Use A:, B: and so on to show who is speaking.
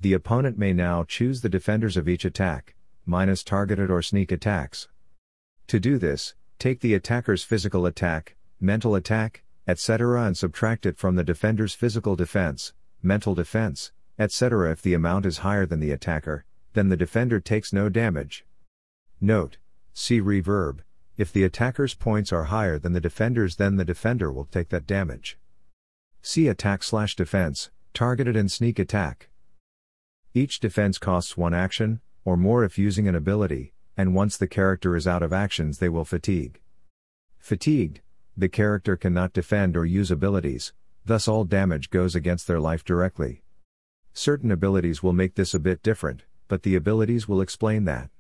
A: The opponent may now choose the defenders of each attack, minus targeted or sneak attacks. To do this, take the attacker's physical attack, mental attack, etc. and subtract it from the defender's physical defense, mental defense, etc. If the amount is higher than the attacker, then the defender takes no damage. Note: see reverb. If the attacker's points are higher than the defender's, then the defender will take that damage. See attack/defense, targeted and sneak attack. Each defense costs 1 action, or more if using an ability, and once the character is out of actions they will fatigue. Fatigued, the character cannot defend or use abilities, thus all damage goes against their life directly. Certain abilities will make this a bit different, but the abilities will explain that.